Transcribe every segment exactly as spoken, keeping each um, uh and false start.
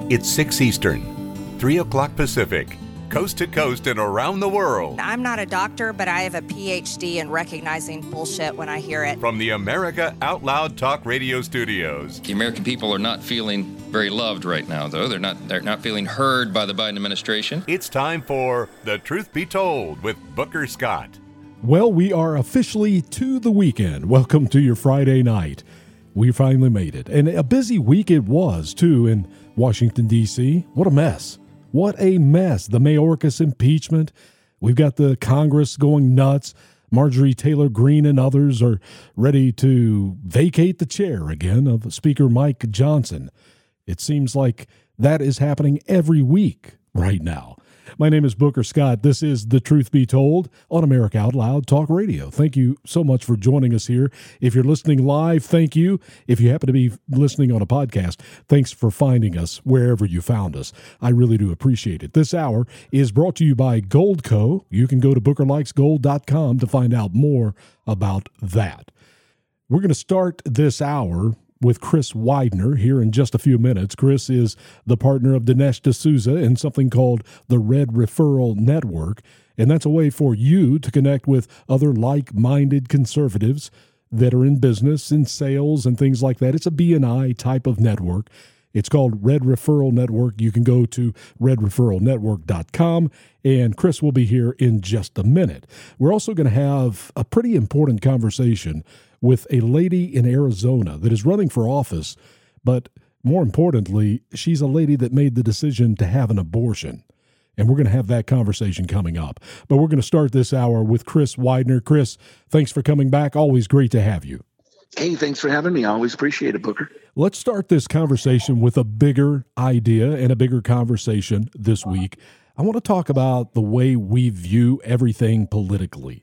It's six Eastern, three o'clock Pacific, coast to coast and around the world. I'm not a doctor, but I have a P H D in recognizing bullshit when I hear it. From the America Out Loud Talk Radio studios. The American people are not feeling very loved right now, though. They're not they're not feeling heard by the Biden administration. It's time for The Truth Be Told with Booker Scott. Well, we are officially to the weekend. Welcome to your Friday night. We finally made it. And a busy week it was, too, in Washington, D C What a mess. What a mess. The Mayorkas impeachment. We've got the Congress going nuts. Marjorie Taylor Greene and others are ready to vacate the chair again of Speaker Mike Johnson. It seems like that is happening every week right now. My name is Booker Scott. This is The Truth Be Told on America Out Loud Talk Radio. Thank you so much for joining us here. If you're listening live, thank you. If you happen to be listening on a podcast, thanks for finding us wherever you found us. I really do appreciate it. This hour is brought to you by Goldco. You can go to booker likes gold dot com to find out more about that. We're going to start this hour with Chris Widener here in just a few minutes. Chris is the partner of Dinesh D'Souza in something called the Red Referral Network, and that's a way for you to connect with other like-minded conservatives that are in business, in sales, and things like that. It's a B and I type of network. It's called Red Referral Network. You can go to red referral network dot com, and Chris will be here in just a minute. We're also going to have a pretty important conversation with a lady in Arizona that is running for office, but more importantly, she's a lady that made the decision to have an abortion. And we're going to have that conversation coming up. But we're going to start this hour with Chris Widener. Chris, thanks for coming back. Always great to have you. Hey, thanks for having me. I always appreciate it, Booker. Let's start this conversation with a bigger idea and a bigger conversation this week. I want to talk about the way we view everything politically.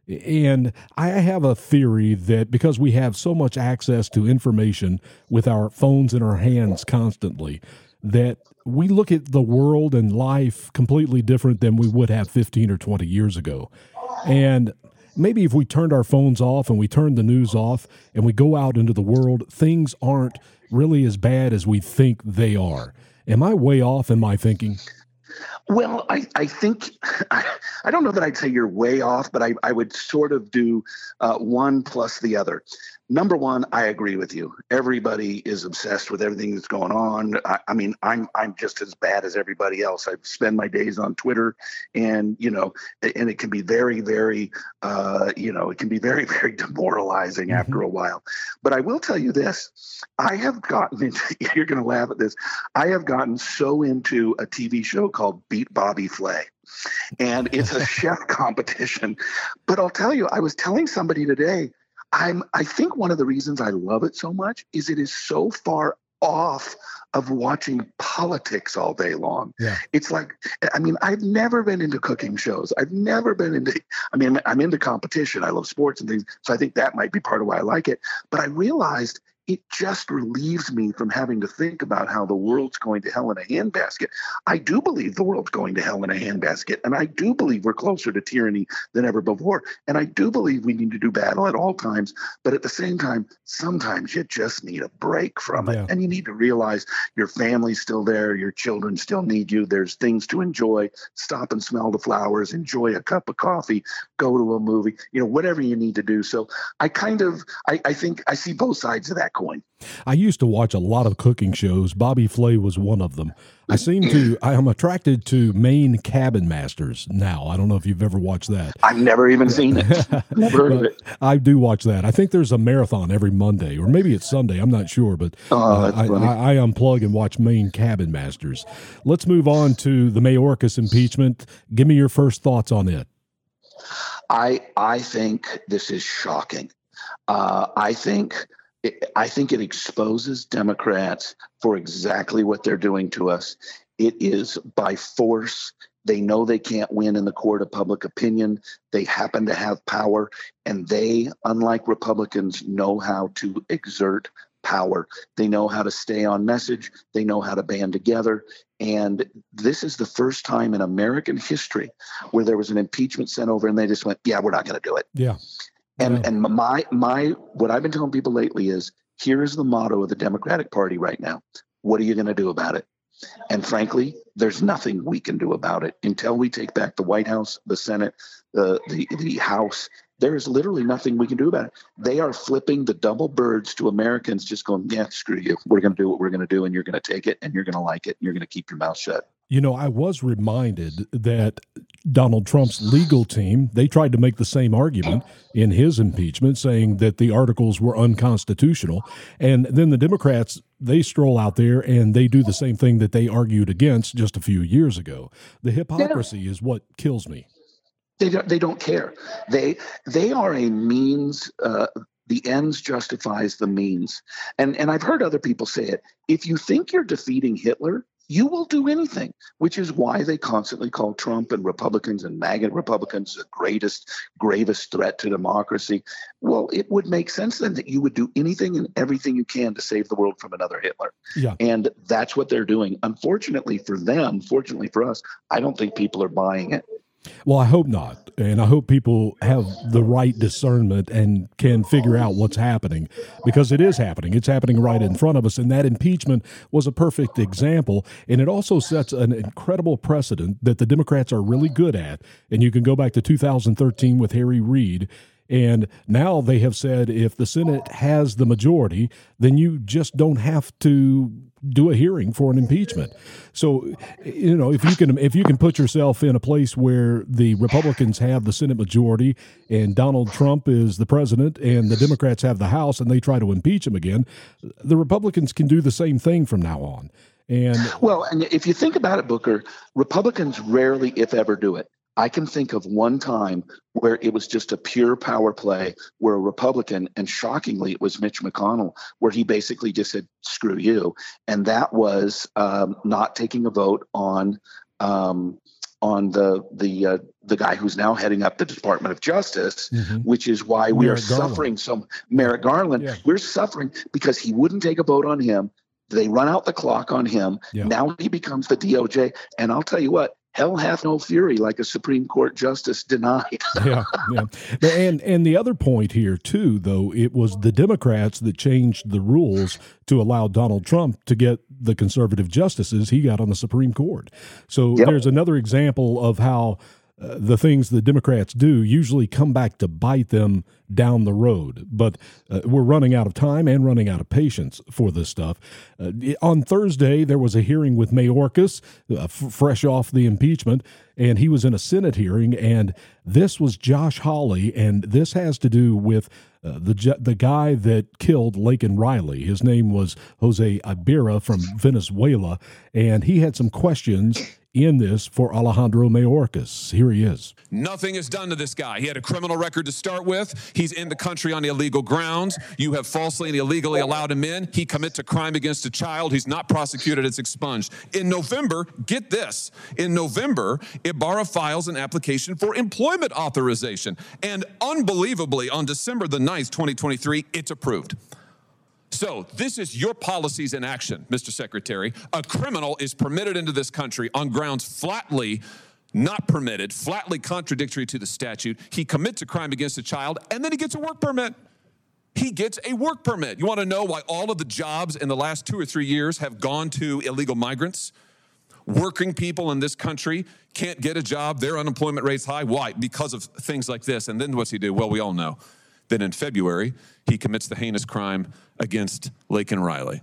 And I have a theory that because we have so much access to information with our phones in our hands constantly, that we look at the world and life completely different than we would have fifteen or twenty years ago. And maybe if we turned our phones off and we turned the news off and we go out into the world, things aren't really as bad as we think they are. Am I way off in my thinking? Well, I, I think, I, I don't know that I'd say you're way off, but I, I would sort of do uh, one plus the other. Number one, I agree with you. Everybody is obsessed with everything that's going on. I, I mean, I'm I'm just as bad as everybody else. I spend my days on Twitter, and you know, and it can be very, very, uh, you know, it can be very, very demoralizing mm-hmm. after a while. But I will tell you this: I have gotten into. You're going to laugh at this. I have gotten so into a T V show called Beat Bobby Flay. And it's a chef competition. But I'll tell you, I was telling somebody today, I'm, I think one of the reasons I love it so much is it is so far off of watching politics all day long. Yeah. It's like, I mean, I've never been into cooking shows. I've never been into, I mean, I'm into competition. I love sports and things. So I think that might be part of why I like it. But I realized it just relieves me from having to think about how the world's going to hell in a handbasket. I do believe the world's going to hell in a handbasket, and I do believe we're closer to tyranny than ever before, and I do believe we need to do battle at all times, but at the same time, sometimes you just need a break from it, yeah. and you need to realize your family's still there, your children still need you, there's things to enjoy, stop and smell the flowers, enjoy a cup of coffee, go to a movie, you know, whatever you need to do. So I kind of, I, I think I see both sides of that coin. I used to watch a lot of cooking shows. Bobby Flay was one of them. I seem to, I am attracted to Maine Cabin Masters now. I don't know if you've ever watched that. I've never even seen it. Never heard of it. I do watch that. I think there's a marathon every Monday, or maybe it's Sunday. I'm not sure, but oh, uh, I, I, I unplug and watch Maine Cabin Masters. Let's move on to the Mayorkas impeachment. Give me your first thoughts on it. I I think this is shocking. Uh, I think I think it exposes Democrats for exactly what they're doing to us. It is by force. They know they can't win in the court of public opinion. They happen to have power, and they, unlike Republicans, know how to exert power. They know how to stay on message. They know how to band together. And this is the first time in American history where there was an impeachment sent over and they just went, yeah, we're not going to do it. Yeah. And yeah. and my my what I've been telling people lately is, here is the motto of the Democratic Party right now. What are you going to do about it? And frankly, there's nothing we can do about it until we take back the White House, the Senate, the the, the House. There is literally nothing we can do about it. They are flipping the double birds to Americans, just going, yeah, screw you. We're going to do what we're going to do, and you're going to take it, and you're going to like it, and you're going to keep your mouth shut. You know, I was reminded that Donald Trump's legal team, they tried to make the same argument in his impeachment, saying that the articles were unconstitutional. And then the Democrats, they stroll out there and they do the same thing that they argued against just a few years ago. The hypocrisy yeah. is what kills me. They don't, they don't care. They they are a means. Uh, the ends justifies the means. And and I've heard other people say it. If you think you're defeating Hitler, you will do anything, which is why they constantly call Trump and Republicans and MAGA Republicans the greatest, gravest threat to democracy. Well, it would make sense then that you would do anything and everything you can to save the world from another Hitler. Yeah. And that's what they're doing. Unfortunately for them, fortunately for us, I don't think people are buying it. Well, I hope not. And I hope people have the right discernment and can figure out what's happening, because it is happening. It's happening right in front of us. And that impeachment was a perfect example. And it also sets an incredible precedent that the Democrats are really good at. And you can go back to two thousand thirteen with Harry Reid. And now they have said if the Senate has the majority, then you just don't have to do a hearing for an impeachment. So, you know, if you can if you can put yourself in a place where the Republicans have the Senate majority and Donald Trump is the president and the Democrats have the House and they try to impeach him again, the Republicans can do the same thing from now on. And well, and if you think about it, Booker, Republicans rarely, if ever, do it. I can think of one time where it was just a pure power play where a Republican, and shockingly, it was Mitch McConnell, where he basically just said, screw you. And that was um, not taking a vote on um, on the the uh, the guy who's now heading up the Department of Justice, mm-hmm. which is why we Merrick are Garland. suffering so Merrick Garland. Yeah. We're suffering because he wouldn't take a vote on him. They run out the clock on him. Yeah. Now he becomes the D O J. And I'll tell you what, hell hath no fury like a Supreme Court justice denied. yeah, yeah. And and the other point here, too, though, it was the Democrats that changed the rules to allow Donald Trump to get the conservative justices he got on the Supreme Court. So yep. there's another example of how uh, the things the Democrats do usually come back to bite them down the road. But uh, we're running out of time and running out of patience for this stuff. Uh, on Thursday, there was a hearing with Mayorkas, uh, f- fresh off the impeachment, and he was in a Senate hearing, and this was Josh Hawley, and this has to do with uh, the the guy that killed Laken Riley. His name was Jose Ibarra from Venezuela, and he had some questions in this for Alejandro Mayorkas. Here he is. Nothing is done to this guy. He had a criminal record to start with. He's in the country on illegal grounds. You have falsely and illegally allowed him in. He commits a crime against a child. He's not prosecuted. It's expunged. In November, get this, in November, Ibarra files an application for employment authorization. And unbelievably, on December the ninth, twenty twenty-three, it's approved. So this is your policies in action, Mister Secretary. A criminal is permitted into this country on grounds flatly not permitted, flatly contradictory to the statute. He commits a crime against a child, and then he gets a work permit. He gets a work permit. You want to know why all of the jobs in the last two or three years have gone to illegal migrants? Working people in this country can't get a job. Their unemployment rate's high. Why? Because of things like this. And then what's he do? Well, we all know. Then in February, he commits the heinous crime against Laken Riley.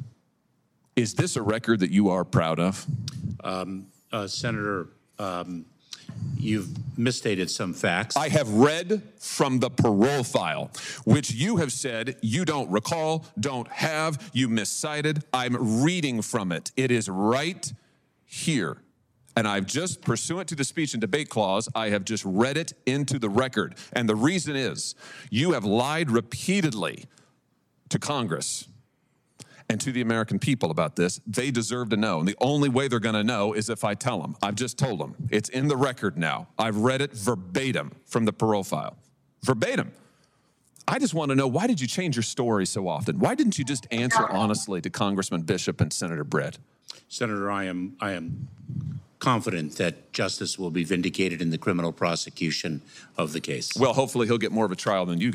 Is this a record that you are proud of? Um, uh, Senator, um, you've misstated some facts. I have read from the parole file, which you have said you don't recall, don't have, you miscited. I'm reading from it. It is right here. And I've just, pursuant to the speech and debate clause, I have just read it into the record. And the reason is, you have lied repeatedly to Congress and to the American people about this. They deserve to know. And the only way they're going to know is if I tell them. I've just told them. It's in the record now. I've read it verbatim from the parole file. Verbatim. I just want to know, why did you change your story so often? Why didn't you just answer honestly to Congressman Bishop and Senator Britt? Senator, I am, I am confident that justice will be vindicated in the criminal prosecution of the case. Well, hopefully he'll get more of a trial than you got.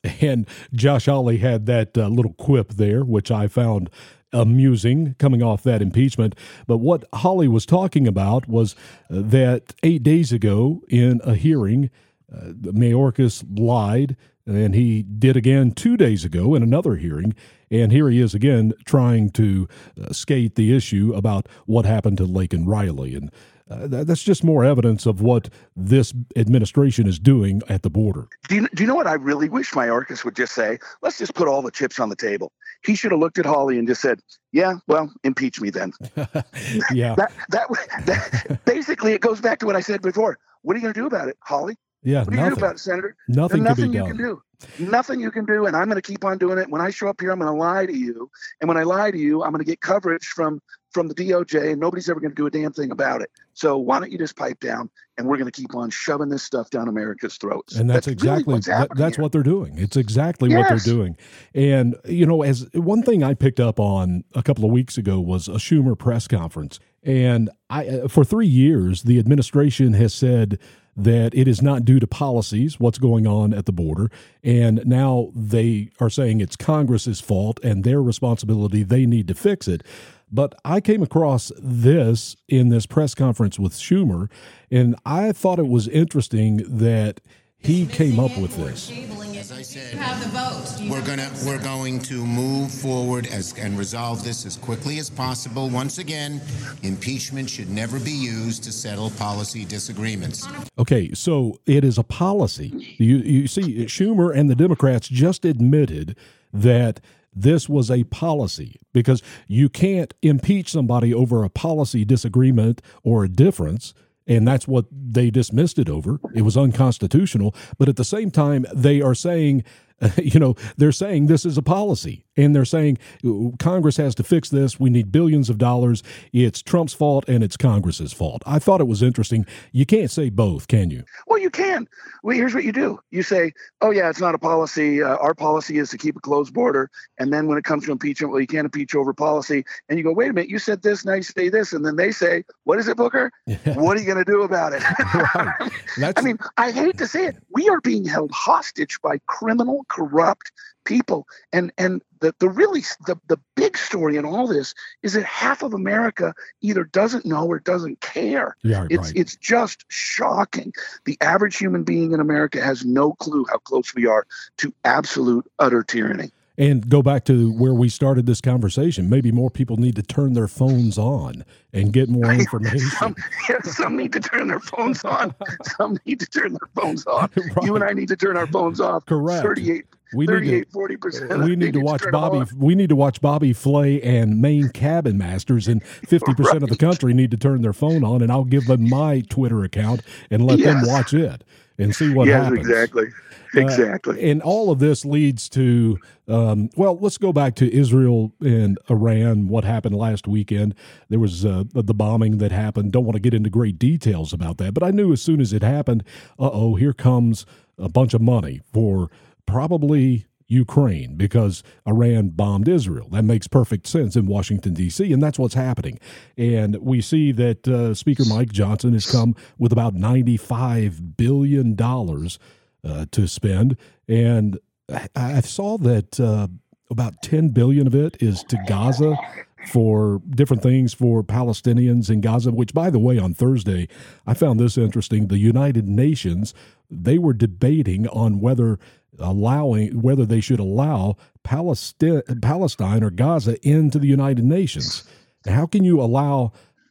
And Josh Hawley had that uh, little quip there, which I found amusing coming off that impeachment. But what Hawley was talking about was uh, that eight days ago in a hearing, uh, Mayorkas lied, and he did again two days ago in another hearing. And here he is again trying to uh, skate the issue about what happened to Laken Riley. And uh, that, that's just more evidence of what this administration is doing at the border. Do you, do you know what I really wish Mayorkas would just say? Let's just put all the chips on the table. He should have looked at Hawley and just said, yeah, well, impeach me then. yeah. That, that, that, basically, it goes back to what I said before. What are you going to do about it, Hawley? Yeah, what are you going to do about it, Senator? Nothing, There's nothing can be you done. can do. Nothing you can do, and I'm going to keep on doing it. When I show up here, I'm going to lie to you. And when I lie to you, I'm going to get coverage from, from the D O J, and nobody's ever going to do a damn thing about it. So why don't you just pipe down, and we're going to keep on shoving this stuff down America's throats. And that's, that's exactly really what's that, that's here. what they're doing. It's exactly yes. what they're doing. And, you know, as one thing I picked up on a couple of weeks ago was a Schumer press conference. And I, for three years, the administration has said that it is not due to policies, what's going on at the border. And now they are saying it's Congress's fault and their responsibility. They need to fix it. But I came across this in this press conference with Schumer, and I thought it was interesting that he came up with this. As I said, have the vote. we're gonna we're going to move forward as and resolve this as quickly as possible. Once again, impeachment should never be used to settle policy disagreements. Okay, so it is a policy. You you see, Schumer and the Democrats just admitted that this was a policy, because you can't impeach somebody over a policy disagreement or a difference. And that's what they dismissed it over. It was unconstitutional. But at the same time, they are saying, you know, they're saying this is a policy. And they're saying Congress has to fix this. We need billions of dollars. It's Trump's fault and it's Congress's fault. I thought it was interesting. You can't say both, can you? Well, you can. Well, here's what you do. You say, oh, yeah, it's not a policy. Uh, our policy is to keep a closed border. And then when it comes to impeachment, well, you can't impeach over policy. And you go, wait a minute, you said this, now you say this. And then they say, what is it, Booker? Yeah. What are you going to do about it? Right. That's... I mean, I hate to say it. We are being held hostage by criminal, corrupt people. And and the, the really the, the big story in all this is that half of America either doesn't know or doesn't care. Yeah, it's right. it's just shocking. The average human being in America has no clue how close we are to absolute, utter tyranny. And go back to where we started this conversation. Maybe more people need to turn their phones on and get more information. some, yeah, some need to turn their phones on. Some need to turn their phones off. Right. You and I need to turn our phones off. Correct. thirty-eight, we thirty-eight, forty percent. We need to watch Bobby. We need to watch Bobby Flay and Maine Cabin Masters, and fifty percent right. of the country need to turn their phone on. And I'll give them my Twitter account and let yes. them watch it and see what yes, happens. Exactly. Exactly. Uh, and all of this leads to, um, well, let's go back to Israel and Iran, what happened last weekend. There was uh, the bombing that happened. Don't want to get into great details about that, but I knew as soon as it happened, uh-oh, here comes a bunch of money for probably Ukraine, because Iran bombed Israel. That makes perfect sense in Washington, D C, and that's what's happening. And we see that uh, Speaker Mike Johnson has come with about ninety-five billion dollars Uh, to spend, and I, I saw that uh, about ten billion of it is to Gaza for different things for Palestinians in Gaza, which, by the way, on Thursday, I found this interesting. The United Nations, they were debating on whether allowing, whether they should allow Palestine, Palestine or Gaza into the United Nations. How can you allow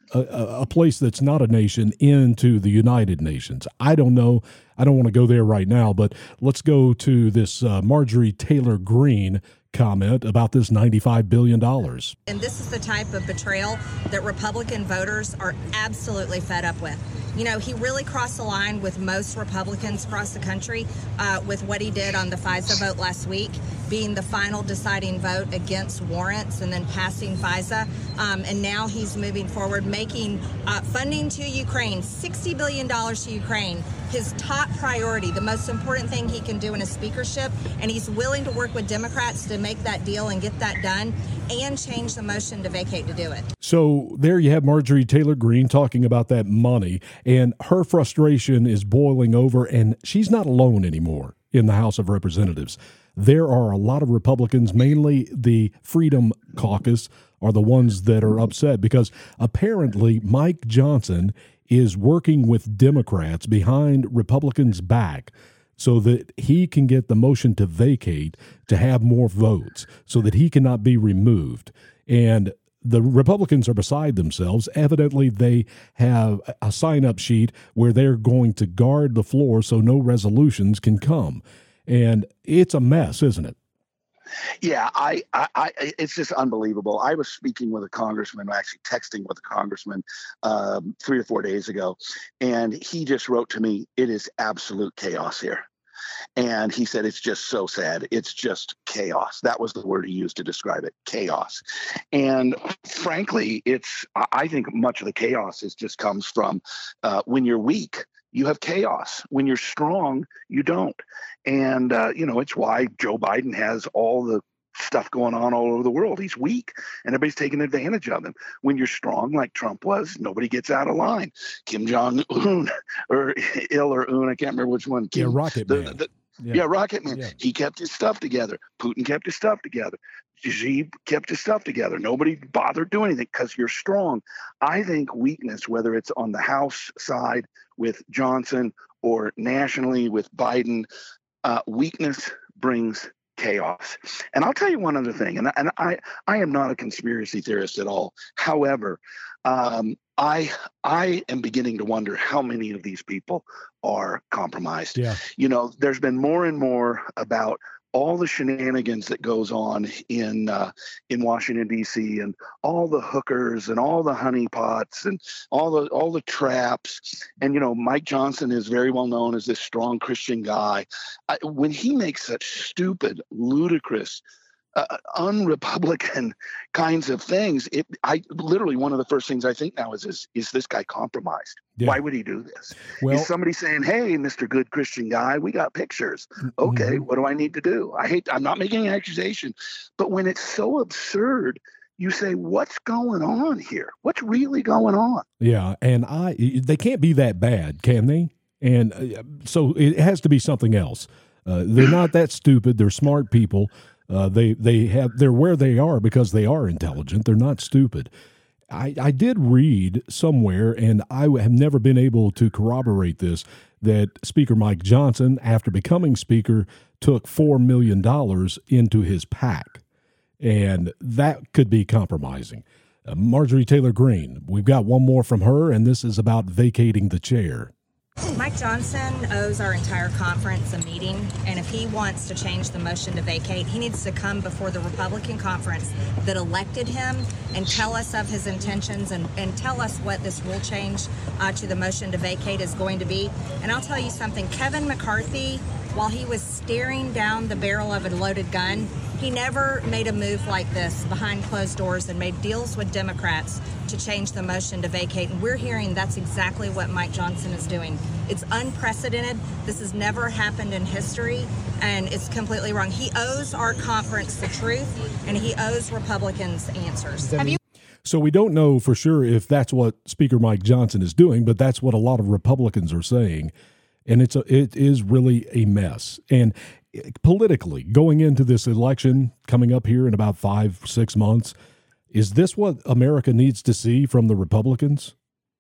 A, a place that's not a nation into the United Nations? I don't know. I don't want to go there right now, but let's go to this uh, Marjorie Taylor Greene comment about this ninety-five billion dollars. And this is the type of betrayal that Republican voters are absolutely fed up with. You know, he really crossed the line with most Republicans across the country uh, with what he did on the FISA vote last week, being the final deciding vote against warrants and then passing FISA. Um, and now he's moving forward, making uh, funding to Ukraine, sixty billion dollars to Ukraine, his top priority, the most important thing he can do in a speakership. And he's willing to work with Democrats to make that deal and get that done and change the motion to vacate to do it. So there you have Marjorie Taylor Greene talking about that money, and her frustration is boiling over, and she's not alone anymore. in the House of Representatives. There are a lot of Republicans, mainly the Freedom Caucus, are the ones that are upset because apparently Mike Johnson is working with Democrats behind Republicans' back so that he can get the motion to vacate to have more votes so that he cannot be removed. And the Republicans are beside themselves. Evidently, they have a sign-up sheet where they're going to guard the floor so no resolutions can come. And it's a mess, isn't it? Yeah, I, I, I, it's just unbelievable. I was speaking with a congressman, actually texting with a congressman um, three or four days ago, and he just wrote to me, "It is absolute chaos here." And he said, it's just so sad. It's just chaos. That was the word he used to describe it, chaos. And frankly, it's, I think much of the chaos is just comes from uh, when you're weak, you have chaos. When you're strong, you don't. And, uh, you know, it's why Joe Biden has all the stuff going on all over the world. He's weak and everybody's taking advantage of him. When you're strong, like Trump was, nobody gets out of line. Kim Jong-un or Il or Un, I can't remember which one. Kim, yeah, Rocket the, Man. The, yeah. yeah, Rocket Man. Yeah. He kept his stuff together. Putin kept his stuff together. Xi kept his stuff together. Nobody bothered doing anything because you're strong. I think weakness, whether it's on the House side with Johnson or nationally with Biden, uh, weakness brings chaos. And I'll tell you one other thing, and, and I, I am not a conspiracy theorist at all. However, um, I I am beginning to wonder how many of these people are compromised. Yeah. You know, there's been more and more about all the shenanigans that goes on in uh, in Washington, D C, and all the hookers and all the honeypots and all the all the traps. And, you know, Mike Johnson is very well known as this strong Christian guy. I, when he makes such stupid, ludicrous, uh, un-Republican kinds of things, it, I literally one of the first things I think now is, is, is this guy compromised? Yeah. Why would he do this? Well, is somebody saying, hey, Mister Good Christian guy, we got pictures. Okay, mm-hmm. What do I need to do? I hate, I'm not making an accusation, but when it's so absurd, you say, what's going on here? What's really going on? Yeah, and I, they can't be that bad, can they? And uh, so it has to be something else. Uh, they're not that stupid. They're smart people. Uh, they they have they're where they are because they are intelligent. They're not stupid. I, I did read somewhere, and I have never been able to corroborate this, that Speaker Mike Johnson, after becoming Speaker, took four million dollars into his PAC, and that could be compromising. Uh, Marjorie Taylor Greene, we've got one more from her, and this is about vacating the chair. Mike Johnson owes our entire conference a meeting, and if he wants to change the motion to vacate, he needs to come before the Republican conference that elected him and tell us of his intentions and, and tell us what this rule change uh, to the motion to vacate is going to be. And I'll tell you something, Kevin McCarthy, while he was staring down the barrel of a loaded gun, he never made a move like this behind closed doors and made deals with Democrats to change the motion to vacate. And we're hearing that's exactly what Mike Johnson is doing. It's unprecedented. This has never happened in history, and it's completely wrong. He owes our conference the truth, and he owes Republicans answers. Have you? So we don't know for sure if that's what Speaker Mike Johnson is doing, but that's what a lot of Republicans are saying. And it's a, it is really a mess. And politically, going into this election coming up here in about five, six months, is this what America needs to see from the Republicans?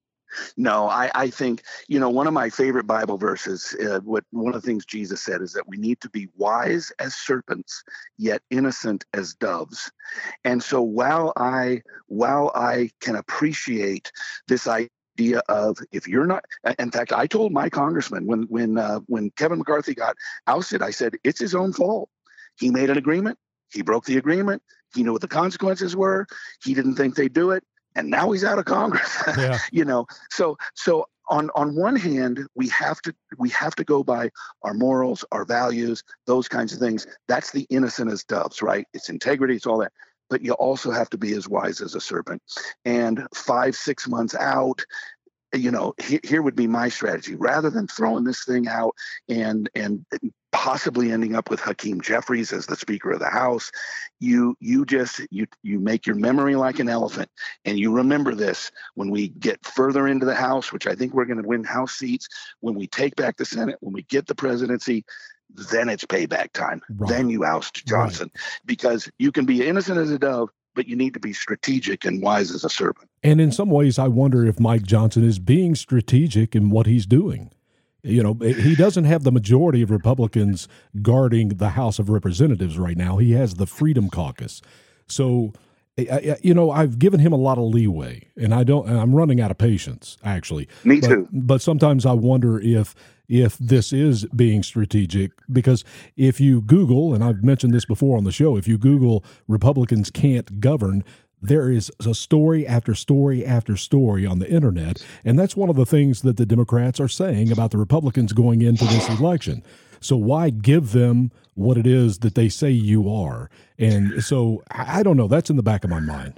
No, I, I think, you know, one of my favorite Bible verses, uh, what one of the things Jesus said is that we need to be wise as serpents, yet innocent as doves. And so while I while I can appreciate this idea, idea of if you're not, in fact, I told my congressman when when uh, when Kevin McCarthy got ousted, I said, it's his own fault. He made an agreement. He broke the agreement. He knew what the consequences were. He didn't think they'd do it. And now he's out of Congress. Yeah. You know, so so on on one hand, we have to we have to go by our morals, our values, those kinds of things. That's the innocent as doves, right? It's integrity, it's all that. But you also have to be as wise as a serpent. And five, six months out, you know, he, here would be my strategy. Rather than throwing this thing out and and possibly ending up with Hakeem Jeffries as the Speaker of the House, you you just you you make your memory like an elephant, and you remember this when we get further into the House, which I think we're going to win House seats, when we take back the Senate, when we get the presidency. then it's payback time. Right. Then you oust Johnson, right. Because you can be innocent as a dove, but you need to be strategic and wise as a serpent. And in some ways, I wonder if Mike Johnson is being strategic in what he's doing. You know, he doesn't have the majority of Republicans guarding the House of Representatives right now. He has the Freedom Caucus. So, you know, I've given him a lot of leeway, and I don't. I'm running out of patience, actually. Me but, too. But sometimes I wonder if if this is being strategic, because if you Google, and I've mentioned this before on the show, if you Google Republicans can't govern, there is a story after story after story on the internet, and that's one of the things that the Democrats are saying about the Republicans going into this election. So why give them what it is that they say you are? And so I don't know. That's in the back of my mind.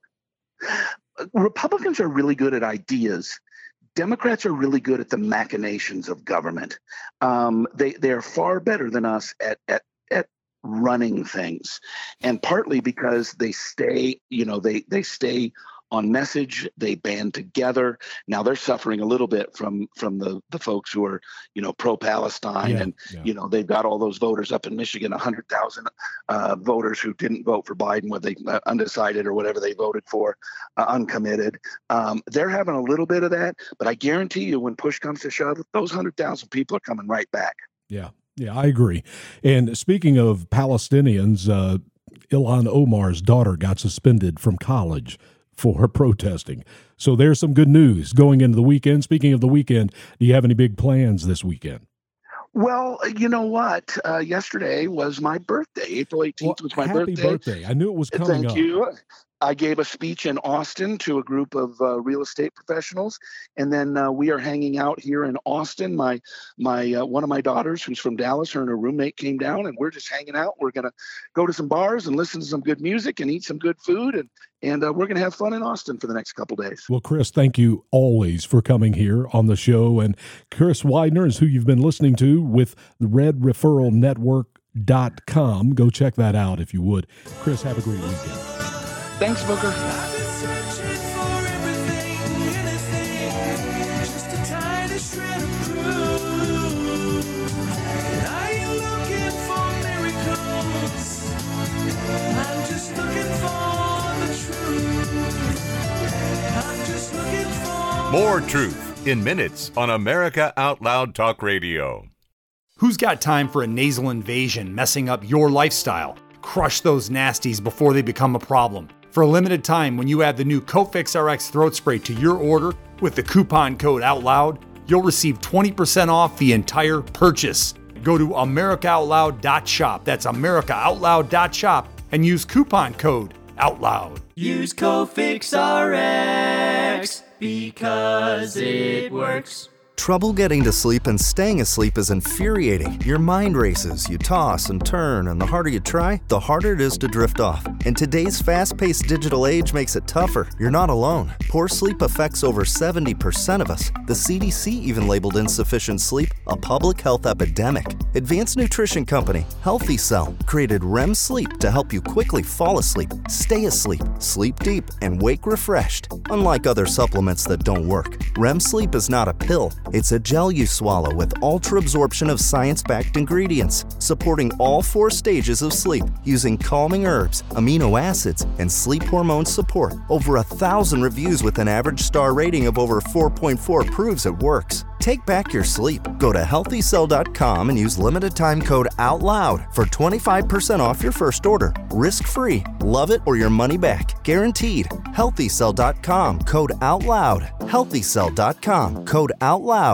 Republicans are really good at ideas. Democrats are really good at the machinations of government. Um, they they are far better than us at at at running things, and partly because they stay, you know, they they stay on message. They band together. Now they're suffering a little bit from from the the folks who are, you know, pro-Palestine, yeah, and yeah. you know, they've got all those voters up in Michigan, a hundred thousand uh, voters who didn't vote for Biden, whether they uh, undecided or whatever they voted for, uh, uncommitted. Um, they're having a little bit of that, but I guarantee you, when push comes to shove, those hundred thousand people are coming right back. Yeah, yeah, I agree. And speaking of Palestinians, uh, Ilhan Omar's daughter got suspended from college for her protesting. So there's some good news going into the weekend. Speaking of the weekend, do you have any big plans this weekend? Well, you know what? Uh, yesterday was my birthday. April eighteenth well, was my happy birthday. birthday. I knew it was coming Thank up. Thank you. I gave a speech in Austin to a group of uh, real estate professionals, and then uh, we are hanging out here in Austin. My my uh, one of my daughters, who's from Dallas, her and her roommate came down, and we're just hanging out. We're gonna go to some bars and listen to some good music and eat some good food, and and uh, we're gonna have fun in Austin for the next couple days. Well, Chris, thank you always for coming here on the show. And Chris Widener is who you've been listening to with the Red Referral Network dot com. Go check that out if you would. Chris, have a great weekend. Thanks, Booker. More truth in minutes on America Out Loud Talk Radio. Who's got time for a nasal invasion messing up your lifestyle? Crush those nasties before they become a problem. For a limited time, when you add the new Cofix R X throat spray to your order with the coupon code OUTLOUD, you'll receive twenty percent off the entire purchase. Go to America Out Loud dot shop. That's America Out Loud dot shop and use coupon code OUTLOUD. Use Cofix R X because it works. Trouble getting to sleep and staying asleep is infuriating. Your mind races, you toss and turn, and the harder you try, the harder it is to drift off. And today's fast-paced digital age makes it tougher. You're not alone. Poor sleep affects over seventy percent of us. The C D C even labeled insufficient sleep a public health epidemic. Advanced nutrition company Healthy Cell created R E M sleep to help you quickly fall asleep, stay asleep, sleep deep, and wake refreshed. Unlike other supplements that don't work, R E M sleep is not a pill. It's a gel you swallow with ultra-absorption of science-backed ingredients, supporting all four stages of sleep using calming herbs, amino acids, and sleep hormone support. Over a thousand reviews with an average star rating of over four point four proves it works. Take back your sleep. Go to healthy cell dot com and use limited time code OUTLOUD for twenty-five percent off your first order. Risk-free. Love it or your money back. Guaranteed. healthy cell dot com code OUTLOUD. healthy cell dot com code OUTLOUD.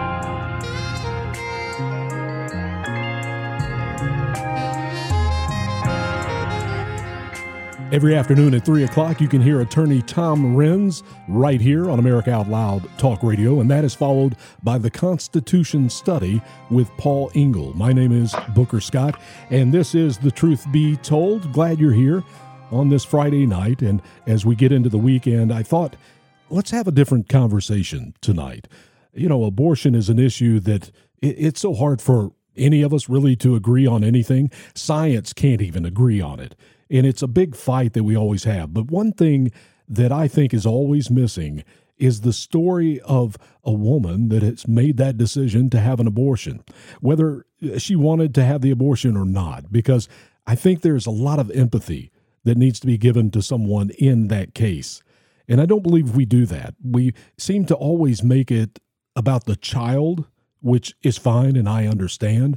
Every afternoon at three o'clock, you can hear attorney Tom Renz right here on America Out Loud Talk Radio, and that is followed by the Constitution Study with Paul Engel. My name is Booker Scott, and this is The Truth Be Told. Glad you're here on this Friday night, and as we get into the weekend, I thought, let's have a different conversation tonight. You know, abortion is an issue that it, it's so hard for any of us really to agree on anything. Science can't even agree on it. And it's a big fight that we always have. But one thing that I think is always missing is the story of a woman that has made that decision to have an abortion, whether she wanted to have the abortion or not, because I think there's a lot of empathy that needs to be given to someone in that case. And I don't believe we do that. We seem to always make it about the child, which is fine and I understand.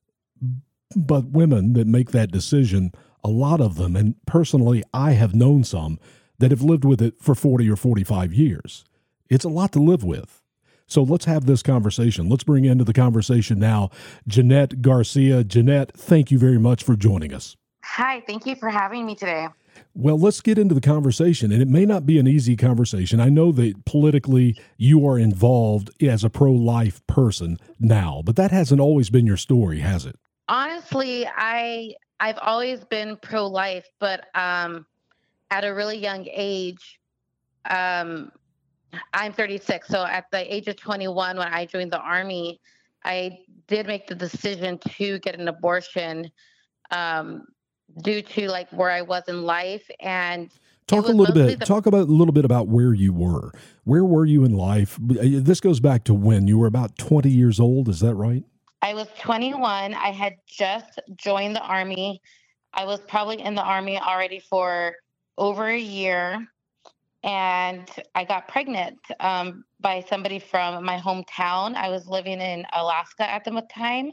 But women that make that decision, a lot of them, and personally I have known some that have lived with it for forty or forty-five years. It's a lot to live with. So let's have this conversation. Let's bring into the conversation now Jeanette Garcia. Jeanette, thank you very much for joining us. Hi, thank you for having me today. Well, let's get into the conversation, and it may not be an easy conversation. I know that politically you are involved as a pro-life person now, but that hasn't always been your story, has it? Honestly, I I've always been pro-life, but um, at a really young age, um, I'm thirty-six. So at the age of twenty-one, when I joined the Army, I did make the decision to get an abortion um, due to like where I was in life. And talk a little bit. The- talk about a little bit about where you were. Where were you in life? This goes back to when you were about twenty years old. Is that right? I was twenty-one. I had just joined the Army. I was probably in the Army already for over a year. And I got pregnant um, by somebody from my hometown. I was living in Alaska at the time.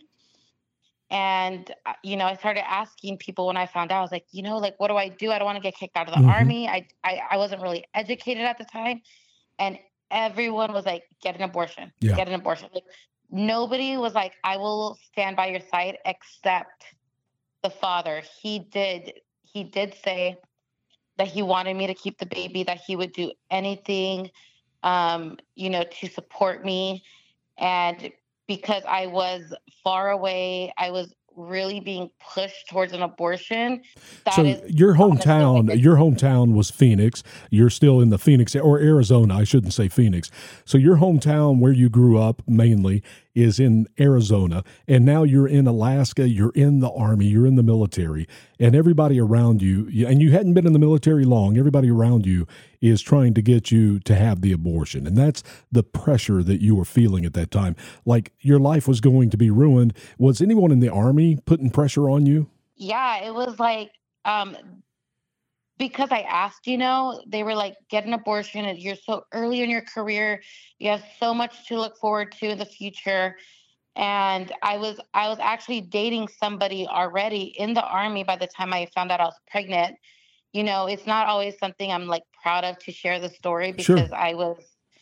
And, you know, I started asking people when I found out, I was like, you know, like, what do I do? I don't want to get kicked out of the mm-hmm. Army. I, I I wasn't really educated at the time. And everyone was like, get an abortion, yeah. get an abortion. Like, nobody was like, I will stand by your side except the father. He did. He did say that he wanted me to keep the baby, that he would do anything, um, you know, to support me. And because I was far away, I was really being pushed towards an abortion. That so is your hometown, honestly, your hometown was Phoenix. You're still in the Phoenix or Arizona. I shouldn't say Phoenix. So your hometown where you grew up mainly is in Arizona. And now you're in Alaska. You're in the Army. You're in the military. And everybody around you, and you hadn't been in the military long, everybody around you is trying to get you to have the abortion. And that's the pressure that you were feeling at that time. Like your life was going to be ruined. Was anyone in the Army putting pressure on you? Yeah, it was like, um, because I asked, you know, they were like, get an abortion. And you're so early in your career. You have so much to look forward to in the future. And I was, I was actually dating somebody already in the Army by the time I found out I was pregnant. You know, it's not always something I'm like proud of to share the story because sure. I was,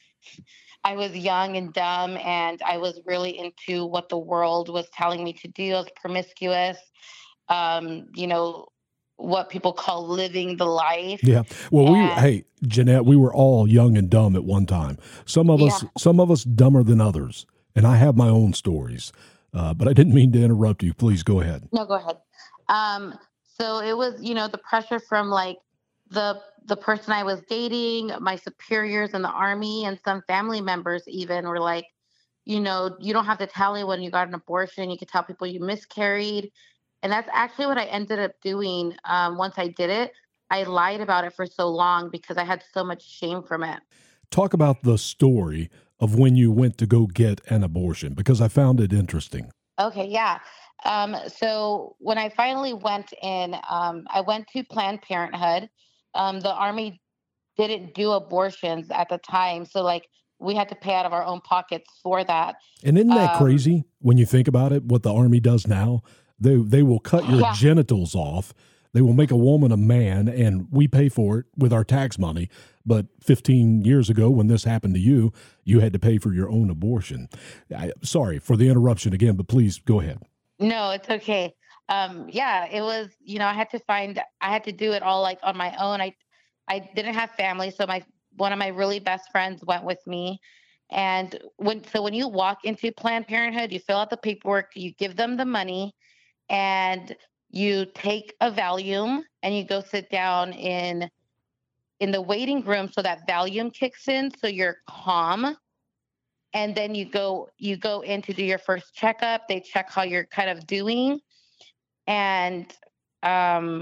I was young and dumb and I was really into what the world was telling me to do. I was promiscuous, um, you know, what people call living the life. Yeah. Well, and, we, hey, Jeanette, we were all young and dumb at one time. Some of yeah. us, some of us dumber than others. And I have my own stories, uh, but I didn't mean to interrupt you. Please go ahead. No, go ahead. Um, so it was, you know, the pressure from like the, the person I was dating, my superiors in the Army, and some family members even were like, you know, you don't have to tell anyone you got an abortion. You could tell people you miscarried. And that's actually what I ended up doing um, once I did it. I lied about it for so long because I had so much shame from it. Talk about the story of when you went to go get an abortion, because I found it interesting. Okay, yeah. Um, so when I finally went in, um, I went to Planned Parenthood. Um, the Army didn't do abortions at the time. So like we had to pay out of our own pockets for that. And isn't that um, crazy when you think about it, what the Army does now? They they will cut your yeah. genitals off. They will make a woman a man, and we pay for it with our tax money. But fifteen years ago, when this happened to you, you had to pay for your own abortion. I, sorry for the interruption again, but please go ahead. No, it's okay. Um, yeah, it was, you know, I had to find, I had to do it all like on my own. I, I didn't have family. So my, one of my really best friends went with me. And when, so when you walk into Planned Parenthood, you fill out the paperwork, you give them the money, and you take a Valium and you go sit down in in the waiting room so that Valium kicks in so you're calm. And then you go you go in to do your first checkup. They check how you're kind of doing. And um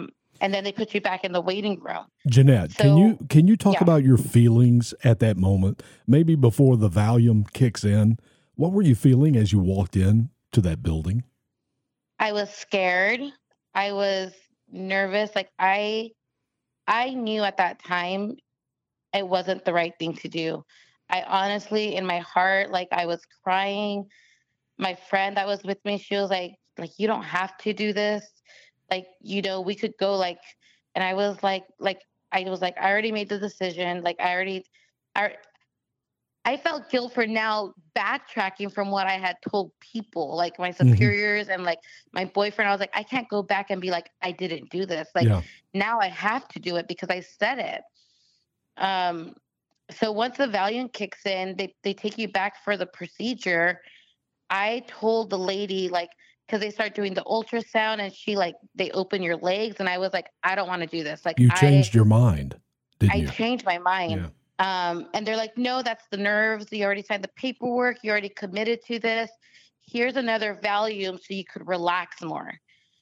and then they put you back in the waiting room. Jeanette, So, can you can you talk yeah. about your feelings at that moment, maybe before the Valium kicks in? What were you feeling as you walked in to that building? I was scared. I was nervous. Like I, I knew at that time it wasn't the right thing to do. I honestly, in my heart, like I was crying. My friend that was with me, she was like, like, you don't have to do this. Like, you know, we could go like, and I was like, like, I was like, I already made the decision. Like I already, I, I felt guilt for now backtracking from what I had told people, like my superiors mm-hmm. and like my boyfriend. I was like, I can't go back and be like, I didn't do this. Like yeah. now I have to do it because I said it. Um, so once the Valium kicks in, they, they take you back for the procedure. I told the lady, like, because they start doing the ultrasound and she like, they open your legs. And I was like, I don't want to do this. Like you changed I, your mind, didn't I you? I changed my mind. Yeah. Um, and they're like, no, that's the nerves. You already signed the paperwork. You already committed to this. Here's another Valium so you could relax more.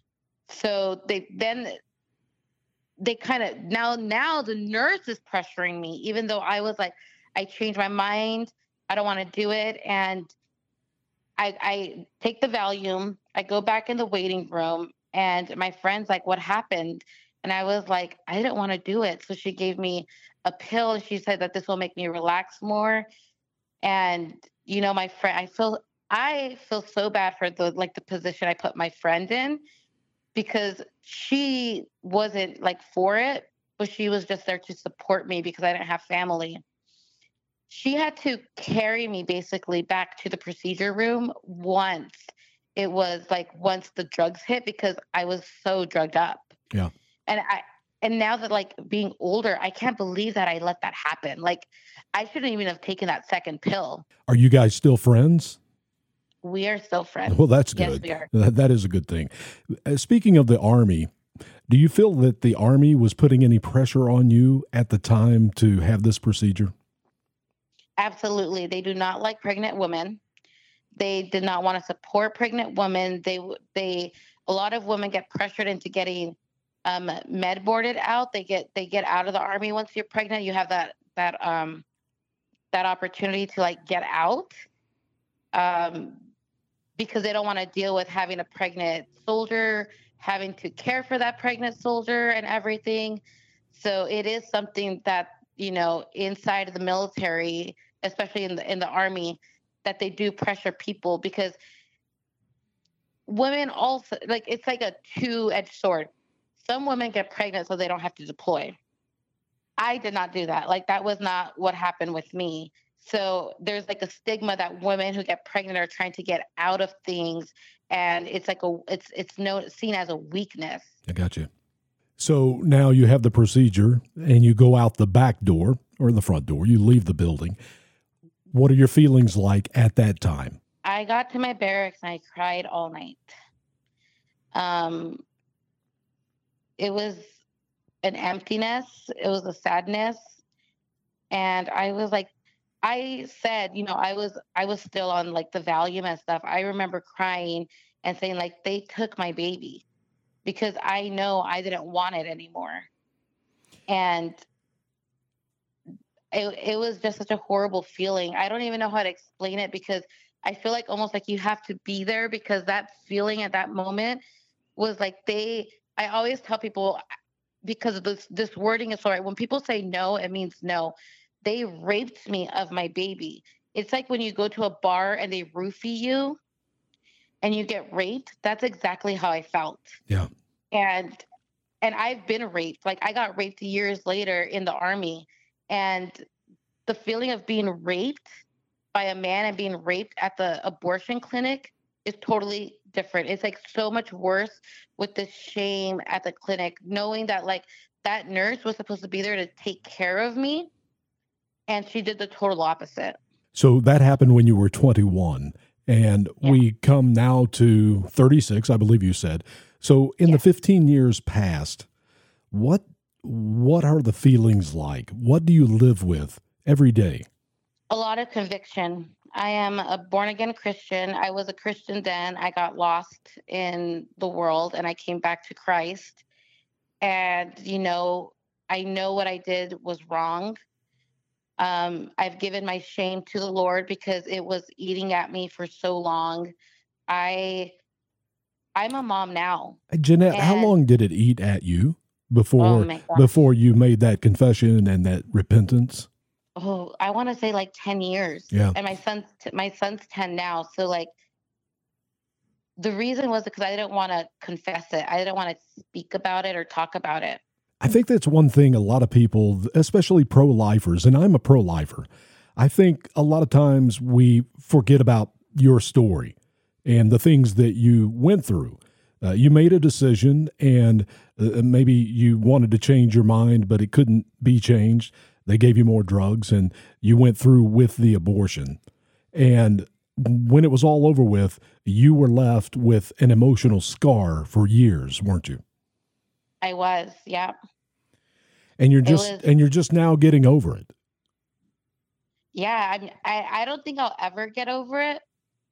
So they then they kind of now now the nurse is pressuring me, even though I was like, I changed my mind. I don't want to do it. And I, I take the Valium. I go back in the waiting room and my friend's like, what happened? And I was like, I didn't want to do it. So she gave me a pill and she said that this will make me relax more. And, you know, my friend, I feel, I feel so bad for the, like the position I put my friend in because she wasn't like for it, but she was just there to support me because I didn't have family. She had to carry me basically back to the procedure room once it was like, once the drugs hit because I was so drugged up. Yeah. And I, and now that like being older, I can't believe that I let that happen. Like I shouldn't even have taken that second pill. Are you guys still friends? We are still friends. Well, that's good. Yes, we are. That, that is a good thing. Uh, speaking of the Army, do you feel that the Army was putting any pressure on you at the time to have this procedure? Absolutely. They do not like pregnant women. They did not want to support pregnant women. They, they, a lot of women get pressured into getting um, med boarded out. They get, they get out of the Army once you're pregnant. You have that, that, um, that opportunity to like get out, um, because they don't want to deal with having a pregnant soldier, having to care for that pregnant soldier and everything. So it is something that, you know, inside of the military, especially in the, in the Army, that they do pressure people because women also, like, it's like a two-edged sword. Some women get pregnant so they don't have to deploy. I did not do that. Like, that was not what happened with me. So there's like a stigma that women who get pregnant are trying to get out of things. And it's like a, it's, it's no, seen as a weakness. I got you. So now you have the procedure and you go out the back door or the front door, you leave the building. What are your feelings like at that time? I got to my barracks and I cried all night. Um, it was an emptiness. It was a sadness. And I was like, I said, you know, I was, I was still on like the Valium and stuff. I remember crying and saying like, they took my baby because I know I didn't want it anymore. And it, it was just such a horrible feeling. I don't even know how to explain it because I feel like almost like you have to be there because that feeling at that moment was like they, I always tell people because this, this wording is so right. When people say no, it means no. They raped me of my baby. It's like when you go to a bar and they roofie you and you get raped. That's exactly how I felt. Yeah. And, and I've been raped. Like I got raped years later in the Army, and the feeling of being raped by a man and being raped at the abortion clinic is totally different. It's like so much worse with the shame at the clinic, knowing that like that nurse was supposed to be there to take care of me. And she did the total opposite. So that happened when you were twenty-one, and yeah. we come now to thirty-six, I believe you said. So in yeah. the fifteen years past, what what are the feelings like? What do you live with every day? A lot of conviction. I am a born-again Christian. I was a Christian then. I got lost in the world, and I came back to Christ. And, you know, I know what I did was wrong. Um, I've given my shame to the Lord because it was eating at me for so long. I, I'm a mom now. Jeanette, how And- long did it eat at you before Oh, my gosh. before you made that confession and that repentance? Oh, I want to say like ten years. Yeah. And my son's, t- my son's ten now. So like the reason was because I didn't want to confess it. I didn't want to speak about it or talk about it. I think that's one thing a lot of people, especially pro-lifers, and I'm a pro-lifer, I think a lot of times we forget about your story and the things that you went through. Uh, you made a decision, and uh, maybe you wanted to change your mind, but it couldn't be changed. They gave you more drugs, and you went through with the abortion. And when it was all over with, you were left with an emotional scar for years, weren't you? I was, yeah. And you're It just was- and you're just now getting over it. Yeah, I'm, I, I don't think I'll ever get over it.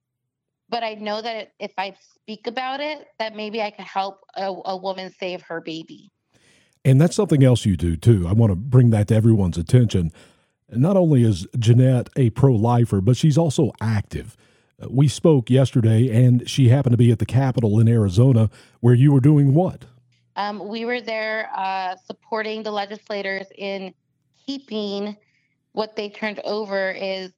But I know that if I speak about it, that maybe I could help a, a woman save her baby. And that's something else you do too. I want to bring that to everyone's attention. Not only is Jeanette a pro-lifer, but she's also active. Uh, We spoke yesterday, and she happened to be at the Capitol in Arizona, where you were doing what? Um, we were there uh, supporting the legislators in keeping what they turned over is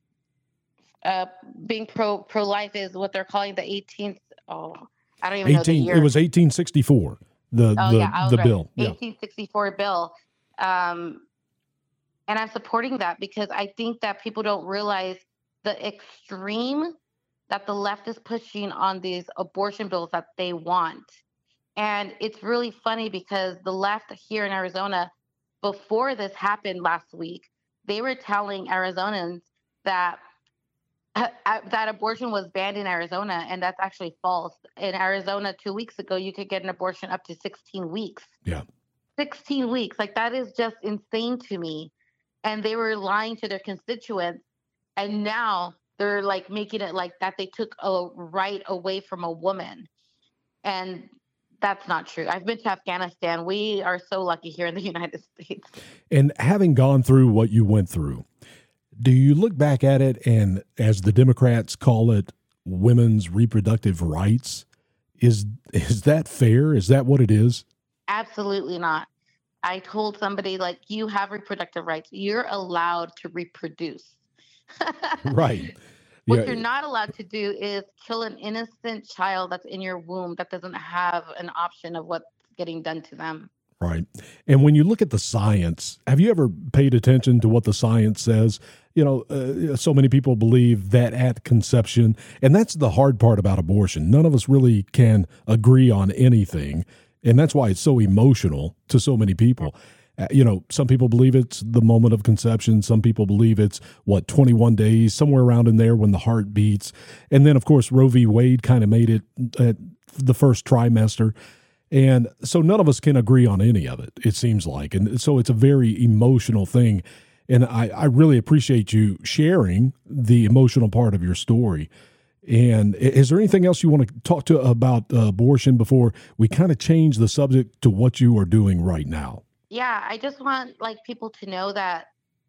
uh, being pro pro life is what they're calling the eighteenth. Oh, I don't even know the eighteen year. It was eighteen sixty-four. The oh the, yeah, I was the right. bill. Yeah. eighteen sixty-four bill. Um, and I'm supporting that because I think that people don't realize the extreme that the left is pushing on these abortion bills that they want. And it's really funny because the left here in Arizona, before this happened last week, they were telling Arizonans that uh, that abortion was banned in Arizona, and that's actually false. In Arizona, two weeks ago, you could get an abortion up to sixteen weeks. Yeah. sixteen weeks. Like, that is just insane to me. And they were lying to their constituents. And now they're like making it like that they took a right away from a woman. And that's not true. I've been to Afghanistan. We are so lucky here in the United States. And having gone through what you went through, do you look back at it and, as the Democrats call it, women's reproductive rights? Is is that fair? Is that what it is? Absolutely not. I told somebody, like, you have reproductive rights. You're allowed to reproduce. Right. What Yeah. you're not allowed to do is kill an innocent child that's in your womb that doesn't have an option of what's getting done to them. Right. And when you look at the science, have you ever paid attention to what the science says? You know, uh, so many people believe that at conception, and that's the hard part about abortion. None of us really can agree on anything. And that's why it's so emotional to so many people. Uh, you know, some people believe it's the moment of conception. Some people believe it's, what, twenty-one days, somewhere around in there when the heart beats. And then, of course, Roe v. Wade kind of made it at the first trimester. And so none of us can agree on any of it, it seems like. And so it's a very emotional thing. And I, I really appreciate you sharing the emotional part of your story. And i- is there anything else you want to talk to about uh, abortion before we kind of change the subject to what you are doing right now? Yeah, I just want like people to know that,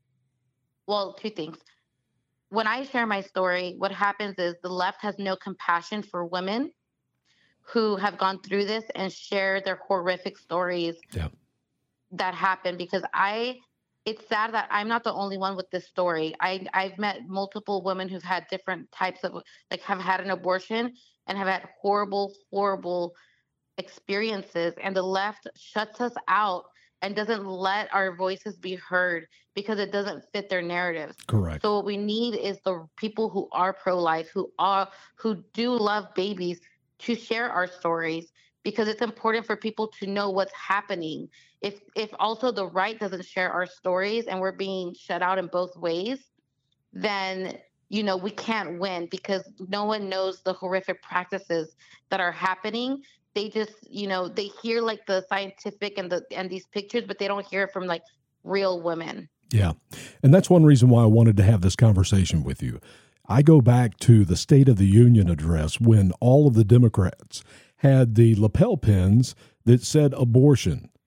well, two things. When I share my story, what happens is the left has no compassion for women who have gone through this and share their horrific stories Yeah. that happen, because I it's sad that I'm not the only one with this story. I I've met multiple women who've had different types of, like, have had an abortion and have had horrible, horrible experiences, and the left shuts us out and doesn't let our voices be heard because it doesn't fit their narratives. Correct. So what we need is the people who are pro-life, who are who do love babies, to share our stories, because it's important for people to know what's happening. If if also the right doesn't share our stories and we're being shut out in both ways, then, you know, we can't win, because no one knows the horrific practices that are happening. They just, you know, they hear like the scientific and the and these pictures, but they don't hear it from like real women. Yeah. And that's one reason why I wanted to have this conversation with you. I go back to the State of the Union address when all of the Democrats had the lapel pins that said abortion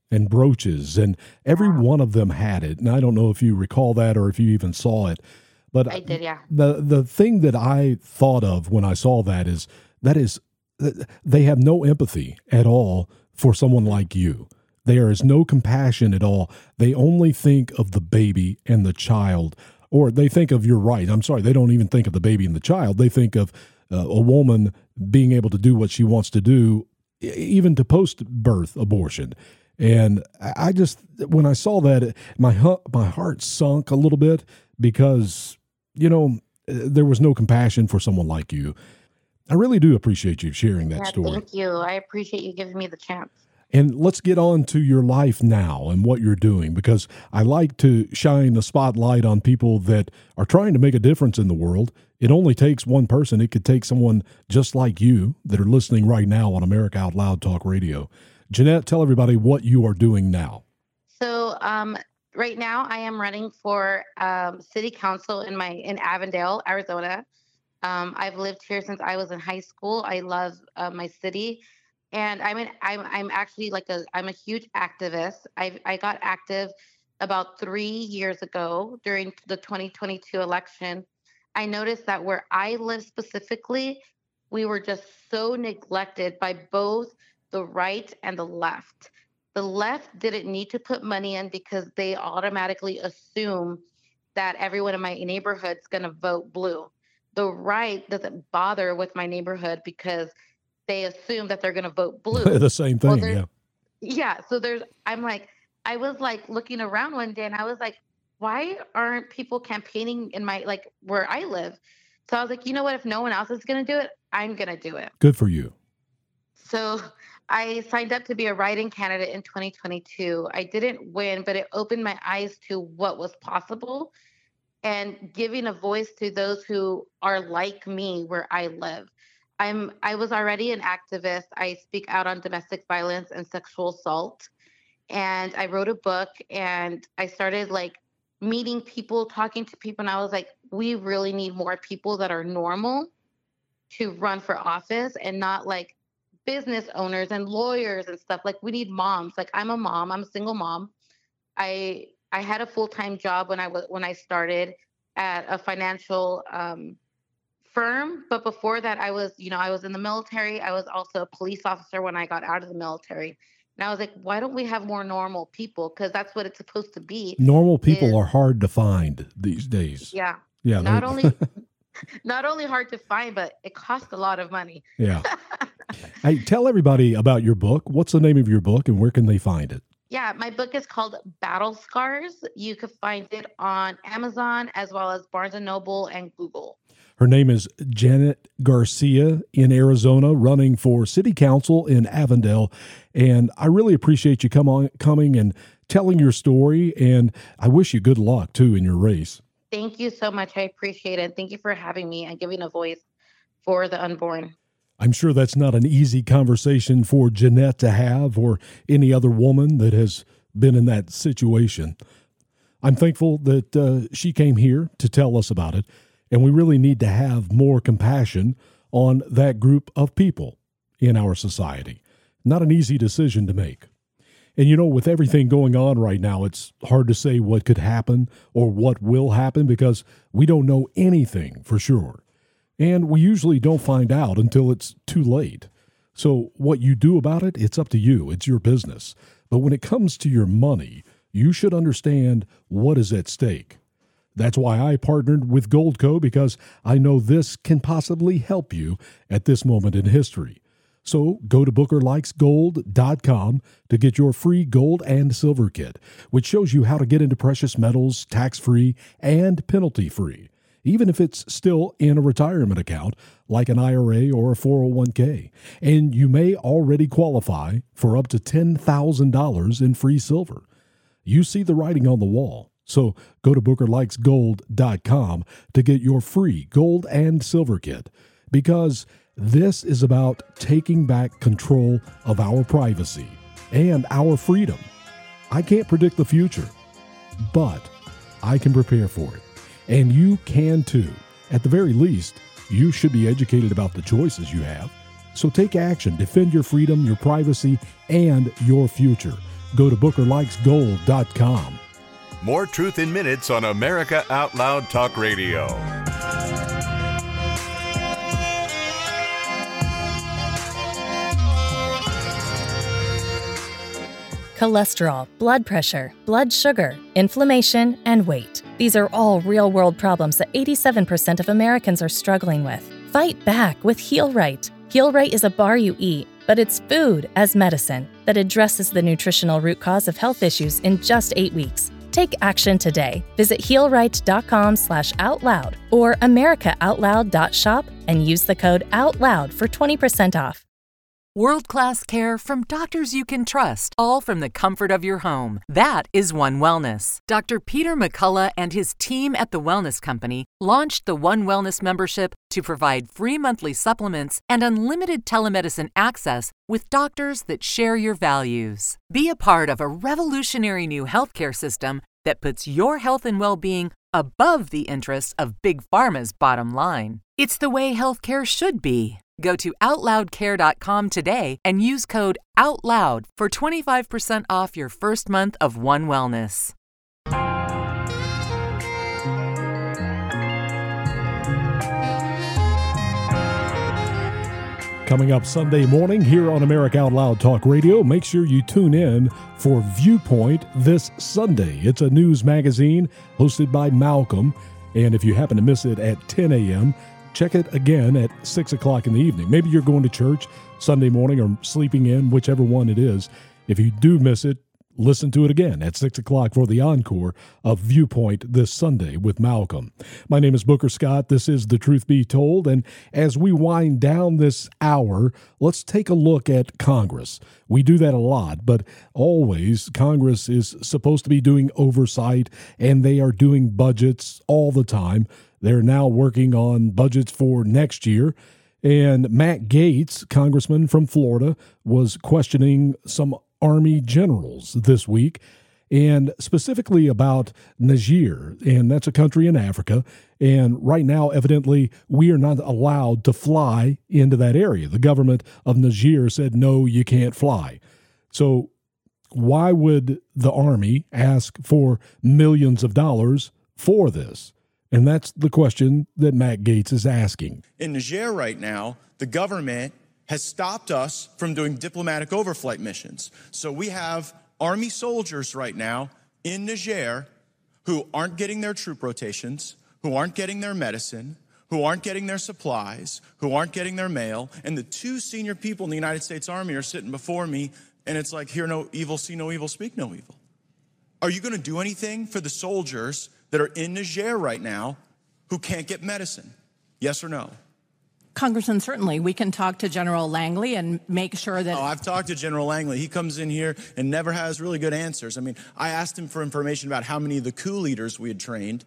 and brooches, and every one of them had it. And I don't know if you recall that or if you even saw it, but I did, yeah. The the thing that I thought of when I saw that is that is they have no empathy at all for someone like you. There is no compassion at all. They only think of the baby and the child, or they think of, you're right, I'm sorry, they don't even think of the baby and the child. They think of uh, a woman being able to do what she wants to do, even to post-birth abortion. And I just, when I saw that, my my heart sunk a little bit because, you know, there was no compassion for someone like you. I really do appreciate you sharing that Yeah, story. thank you. I appreciate you giving me the chance. And let's get on to your life now and what you're doing, because I like to shine the spotlight on people that are trying to make a difference in the world. It only takes one person. It could take someone just like you that are listening right now on America Out Loud Talk Radio. Jeanette, tell everybody what you are doing now. So um, right now I am running for um, city council in my in Avondale, Arizona. Um, I've lived here since I was in high school. I love uh, my city. And I'm an, I'm I'm actually like a I'm a huge activist. I I got active about three years ago during the twenty twenty-two election. I noticed that where I live specifically, we were just so neglected by both the right and the left. The left didn't need to put money in because they automatically assume that everyone in my neighborhood is going to vote blue. The right doesn't bother with my neighborhood because they assume that they're going to vote blue. The same thing, well, yeah. Yeah. So there's, I'm like, I was like looking around one day and I was like, why aren't people campaigning in my, like where I live? So I was like, you know what? If no one else is going to do it, I'm going to do it. Good for you. So I signed up to be a write-in candidate in twenty twenty-two. I didn't win, but it opened my eyes to what was possible and giving a voice to those who are like me where I live. I'm I was already an activist. I speak out on domestic violence and sexual assault. And I wrote a book and I started like meeting people, talking to people. And I was like, we really need more people that are normal to run for office and not like business owners and lawyers and stuff. Like we need moms. Like I'm a mom. I'm a single mom. I I had a full-time job when I was when I started at a financial um, firm. But before that, I was, you know, I was in the military. I was also a police officer when I got out of the military. And I was like, why don't we have more normal people? Because that's what it's supposed to be. Normal people is, are hard to find these days. Yeah. Yeah. Not only not only hard to find, but it costs a lot of money. Yeah. Hey, tell everybody about your book. What's the name of your book and where can they find it? Yeah, my book is called Battle Scars. You can find it on Amazon as well as Barnes and Noble and Google. Her name is Janet Garcia in Arizona, running for city council in Avondale. And I really appreciate you come on, coming and telling your story. And I wish you good luck, too, in your race. Thank you so much. I appreciate it. Thank you for having me and giving a voice for the unborn. I'm sure that's not an easy conversation for Jeanette to have or any other woman that has been in that situation. I'm thankful that uh, she came here to tell us about it, and we really need to have more compassion on that group of people in our society. Not an easy decision to make. And, you know, with everything going on right now, it's hard to say what could happen or what will happen because we don't know anything for sure. And we usually don't find out until it's too late. So what you do about it, it's up to you. It's your business. But when it comes to your money, you should understand what is at stake. That's why I partnered with Goldco, because I know this can possibly help you at this moment in history. So go to booker likes gold dot com to get your free gold and silver kit, which shows you how to get into precious metals tax-free and penalty-free, even if it's still in a retirement account like an I R A or a four oh one k. And you may already qualify for up to ten thousand dollars in free silver. You see the writing on the wall. So go to booker likes gold dot com to get your free gold and silver kit, because this is about taking back control of our privacy and our freedom. I can't predict the future, but I can prepare for it. And you can too. At the very least, you should be educated about the choices you have. So take action, defend your freedom, your privacy, and your future. go to booker likes gold dot com. More Truth in Minutes on America Out Loud Talk Radio. Cholesterol, blood pressure, blood sugar, inflammation, and weight. These are all real-world problems that eighty-seven percent of Americans are struggling with. Fight back with Heal Right. Heal Right is a bar you eat, but it's food as medicine that addresses the nutritional root cause of health issues in just eight weeks. Take action today. Visit heal right dot com slash out loud or america out loud dot shop and use the code OUTLOUD for twenty percent off. World-class care from doctors you can trust, all from the comfort of your home. That is One Wellness. Doctor Peter McCullough and his team at The Wellness Company launched the One Wellness membership to provide free monthly supplements and unlimited telemedicine access with doctors that share your values. Be a part of a revolutionary new healthcare system that puts your health and well-being above the interests of Big Pharma's bottom line. It's the way healthcare should be. Go to out loud care dot com today and use code OUTLOUD for twenty-five percent off your first month of One Wellness. Coming up Sunday morning here on America Out Loud Talk Radio, make sure you tune in for Viewpoint this Sunday. It's a news magazine hosted by Malcolm, and if you happen to miss it at ten a.m., check it again at six o'clock in the evening. Maybe you're going to church Sunday morning or sleeping in, whichever one it is. If you do miss it, listen to it again at six o'clock for the encore of Viewpoint this Sunday with Malcolm. My name is Booker Scott. This is The Truth Be Told. And as we wind down this hour, let's take a look at Congress. We do that a lot, but always Congress is supposed to be doing oversight, and they are doing budgets all the time. They're now working on budgets for next year. And Matt Gaetz, congressman from Florida, was questioning some Army generals this week, and specifically about Niger, and that's a country in Africa. And right now, evidently, we are not allowed to fly into that area. The government of Niger said, no, you can't fly. So why would the Army ask for millions of dollars for this? And that's the question that Matt Gaetz is asking. In Niger right now, the government has stopped us from doing diplomatic overflight missions. So we have Army soldiers right now in Niger who aren't getting their troop rotations, who aren't getting their medicine, who aren't getting their supplies, who aren't getting their mail. And the two senior people in the United States Army are sitting before me, and it's like, hear no evil, see no evil, speak no evil. Are you going to do anything for the soldiers that are in Niger right now who can't get medicine? Yes or no? Congressman, certainly. We can talk to General Langley and make sure that... Oh, I've talked to General Langley. He comes in here and never has really good answers. I mean, I asked him for information about how many of the coup leaders we had trained.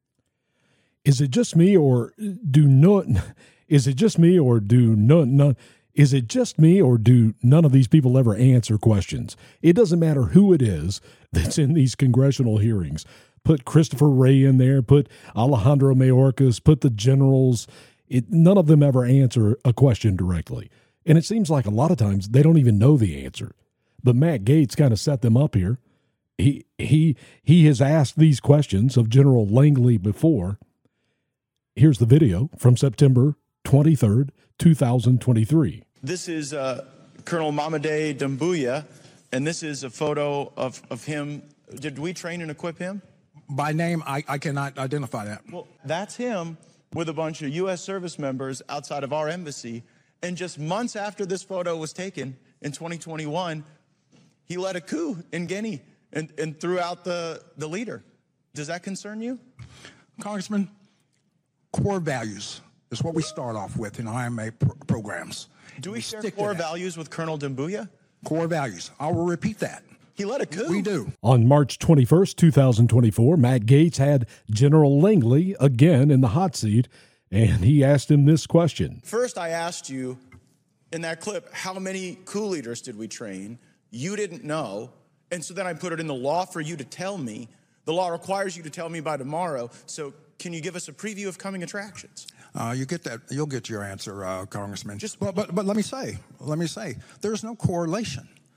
Is it just me, or do no? Is it just me, or do no? no Is it just me, or do none of these people ever answer questions? It doesn't matter who it is that's in these congressional hearings. Put Christopher Wray in there, put Alejandro Mayorkas, put the generals. It, none of them ever answer a question directly. And it seems like a lot of times they don't even know the answer. But Matt Gaetz kind of set them up here. He he he has asked these questions of General Langley before. Here's the video from September twenty-third, two thousand twenty-three. This is uh, Colonel Mamadi Doumbouya, and this is a photo of, of him. Did we train and equip him? By name, I, I cannot identify that. Well, that's him with a bunch of U S service members outside of our embassy. And just months after this photo was taken in twenty twenty-one, he led a coup in Guinea and, and threw out the, the leader. Does that concern you? Congressman, core values is what we start off with in I M A pr- programs. Do we, we share core values with Colonel Doumbouya? Core values. I will repeat that. He led a coup. We do. On March twenty-first, two thousand twenty-four, Matt Gaetz had General Langley again in the hot seat, and he asked him this question. First, I asked you in that clip, how many coup leaders did we train? You didn't know. And so then I put it in the law for you to tell me. The law requires you to tell me by tomorrow. So can you give us a preview of coming attractions? Uh, you get that. You'll get your answer, uh, Congressman. Just, but, but but let me say, let me say, there's no correlation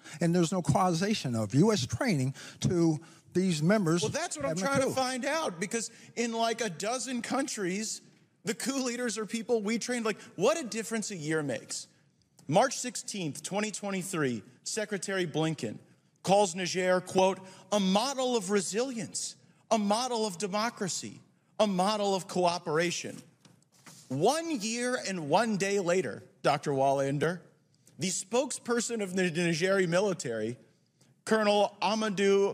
And there's no causation of U S training to these members. Well, that's what I'm trying to find out, because in like a dozen countries, the coup leaders are people we trained. Like, what a difference a year makes. March sixteenth, twenty twenty-three, Secretary Blinken calls Niger, quote, a model of resilience, a model of democracy, a model of cooperation. One year and one day later, Doctor Wallander, the spokesperson of the Nigerian military, Colonel Amadou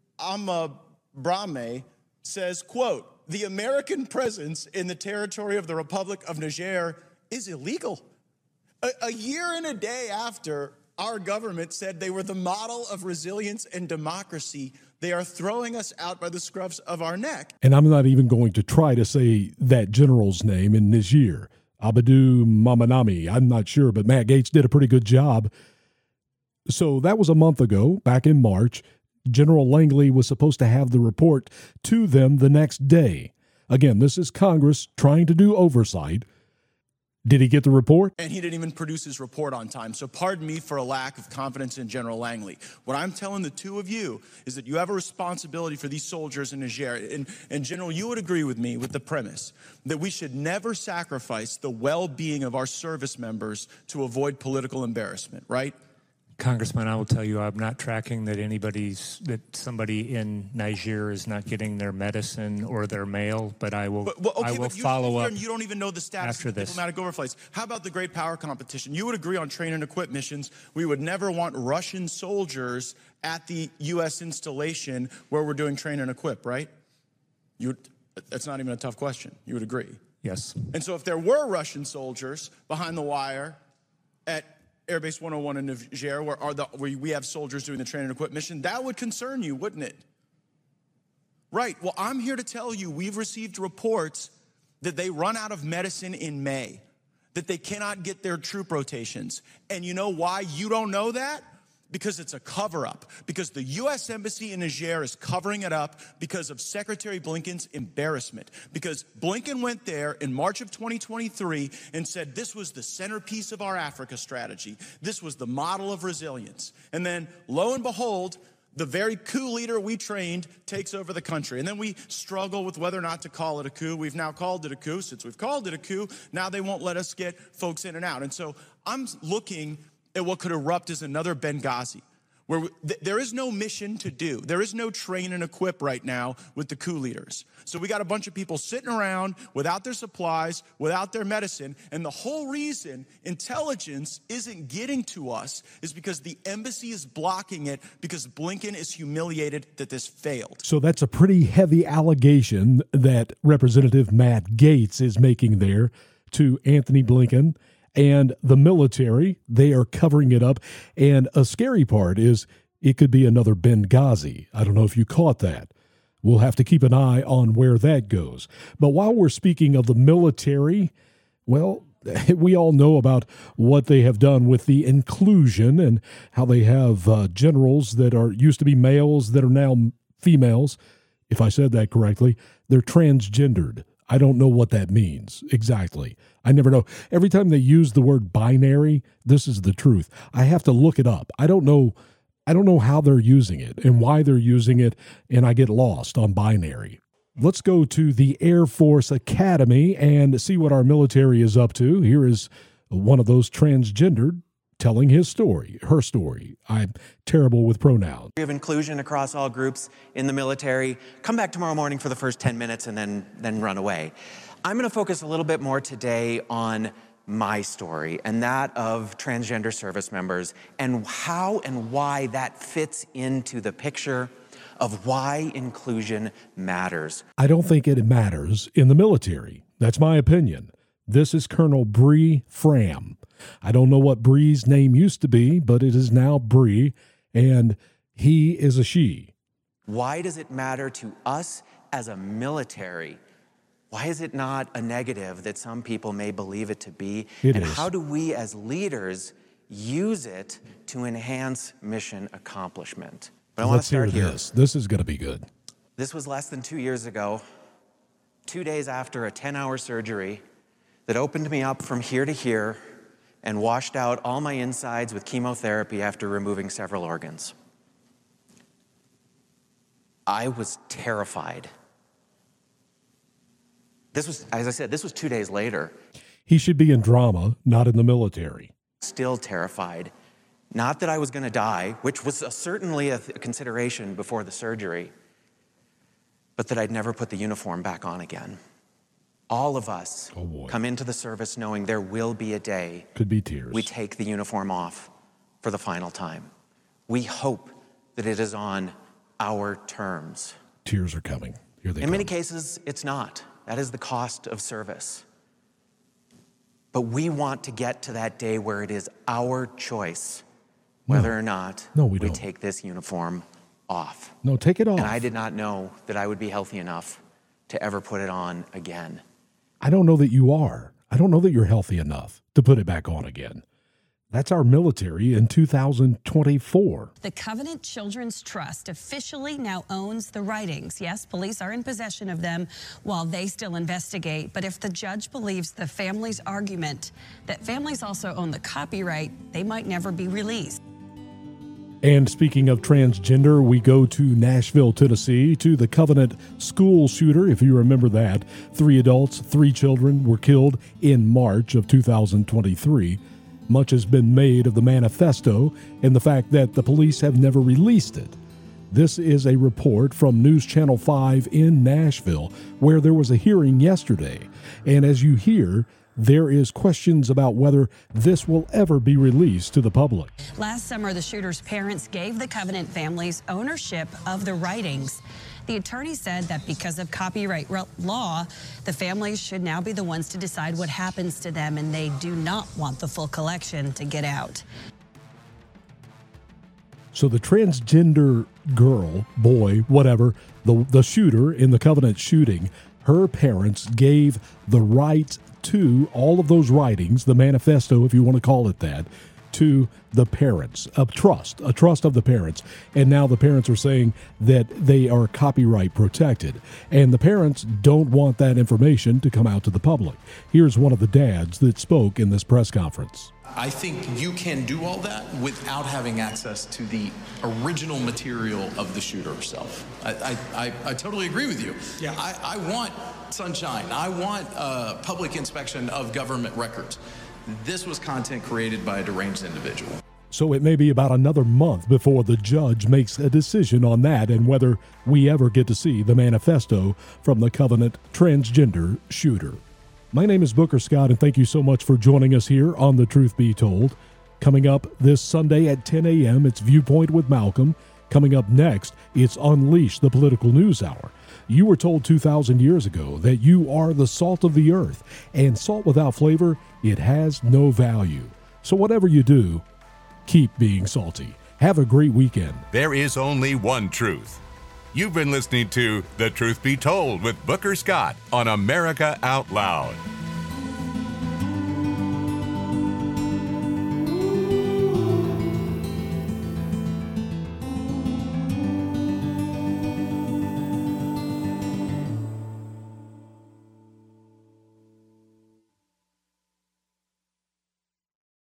Amabrame, says, quote, the American presence in the territory of the Republic of Niger is illegal. A, a year and a day after our government said they were the model of resilience and democracy, they are throwing us out by the scruffs of our neck. And I'm not even going to try to say that general's name in Niger. Abadou Mamanami, I'm not sure, but Matt Gaetz did a pretty good job. So that was a month ago, back in March. General Langley was supposed to have the report to them the next day. Again, this is Congress trying to do oversight. Did he get the report? And he didn't even produce his report on time. So pardon me for a lack of confidence in General Langley. What I'm telling the two of you is that you have a responsibility for these soldiers in Niger. And, and General, you would agree with me with the premise that we should never sacrifice the well-being of our service members to avoid political embarrassment, right? Congressman, I will tell you, I'm not tracking that anybody's, that somebody in Niger is not getting their medicine or their mail, but I will, but, well, okay, I will but you, follow up. You don't even know the status after of this. diplomatic overflights. How about the great power competition? You would agree on train and equip missions. We would never want Russian soldiers at the U S installation where we're doing train and equip, right? You would, that's not even a tough question. You would agree. Yes. And so if there were Russian soldiers behind the wire at Airbase one oh one in Niger, where, are the, where we have soldiers doing the train and equip mission, that would concern you, wouldn't it? Right. Well, I'm here to tell you we've received reports that they run out of medicine in May, that they cannot get their troop rotations. And you know why you don't know that? Because it's a cover-up. Because the U S Embassy in Niger is covering it up because of Secretary Blinken's embarrassment. Because Blinken went there in March of twenty twenty-three and said this was the centerpiece of our Africa strategy. This was the model of resilience. And then, lo and behold, the very coup leader we trained takes over the country. And then we struggle with whether or not to call it a coup. We've now called it a coup. Since we've called it a coup, now they won't let us get folks in and out. And so I'm looking at what could erupt as another Benghazi, where we, th there is no mission to do. There is no train and equip right now with the coup leaders. So we got a bunch of people sitting around without their supplies, without their medicine, and the whole reason intelligence isn't getting to us is because the embassy is blocking it because Blinken is humiliated that this failed. So that's a pretty heavy allegation that Representative Matt Gaetz is making there to Anthony Blinken. And the military, they are covering it up. And a scary part is it could be another Benghazi. I don't know if you caught that. We'll have to keep an eye on where that goes. But while we're speaking of the military, well, we all know about what they have done with the inclusion and how they have uh, generals that are used to be males that are now females. If I said that correctly, they're transgendered. I don't know what that means exactly. I never know. Every time they use the word binary, this is the truth. I have to look it up. I don't know. I don't know how they're using it and why they're using it, and I get lost on binary. Let's go to the Air Force Academy and see what our military is up to. Here is one of those transgendered telling his story, her story. I'm terrible with pronouns. We have inclusion across all groups in the military. Come back tomorrow morning for the first ten minutes and then, then run away. I'm going to focus a little bit more today on my story and that of transgender service members and how and why that fits into the picture of why inclusion matters. I don't think it matters in the military. That's my opinion. This is Colonel Bree Fram. I don't know what Bree's name used to be, but it is now Bree, and he is a she. Why does it matter to us as a military? Why is it not a negative that some people may believe it to be? It and is. How do we as leaders use it to enhance mission accomplishment? But I want to Let's hear start here. this. This is going to be good. This was less than two years ago, two days after a ten-hour surgery that opened me up from here to here and washed out all my insides with chemotherapy after removing several organs. I was terrified. This was, as I said, this was two days later. He should be in drama, not in the military. Still terrified. Not that I was going to die, which was a, certainly a, th- a consideration before the surgery, but that I'd never put the uniform back on again. All of us oh come into the service knowing there will be a day Could be tears. we take the uniform off for the final time. We hope that it is on our terms. Tears are coming. Here they In come. many cases, it's not. That is the cost of service. But we want to get to that day where it is our choice whether no. or not no, we, we don't. take this uniform off. No, take it off. And I did not know that I would be healthy enough to ever put it on again. I don't know that you are. I don't know that you're healthy enough to put it back on again. That's our military in two thousand twenty-four. The Covenant Children's Trust officially now owns the writings. Yes, police are in possession of them while they still investigate. But if the judge believes the family's argument that families also own the copyright, they might never be released. And speaking of transgender, we go to Nashville, Tennessee, to the Covenant school shooter. If you remember that, three adults, three children were killed in March of two thousand twenty-three. Much has been made of the manifesto and the fact that the police have never released it. This is a report from News Channel five in Nashville, where there was a hearing yesterday. And as you hear, there is questions about whether this will ever be released to the public. Last summer, the shooter's parents gave the Covenant families ownership of the writings. The attorney said that because of copyright law, the families should now be the ones to decide what happens to them, and they do not want the full collection to get out. So the transgender girl, boy, whatever, the, the shooter in the Covenant shooting, her parents gave the right to all of those writings, the manifesto, if you want to call it that, to the parents, a trust, a trust of the parents. And now the parents are saying that they are copyright protected. And the parents don't want that information to come out to the public. Here's one of the dads that spoke in this press conference. I think you can do all that without having access to the original material of the shooter herself. I, I, I, I totally agree with you. Yeah. I, I want sunshine. I want uh, public inspection of government records. This was content created by a deranged individual. So it may be about another month before the judge makes a decision on that and whether we ever get to see the manifesto from the Covenant transgender shooter. My name is Booker Scott, and thank you so much for joining us here on The Truth Be Told. Coming up this Sunday at ten a.m., it's Viewpoint with Malcolm. Coming up next, it's Unleash, the Political News Hour. You were told two thousand years ago that you are the salt of the earth, and salt without flavor, it has no value. So whatever you do, keep being salty. Have a great weekend. There is only one truth. You've been listening to The Truth Be Told with Booker Scott on America Out Loud.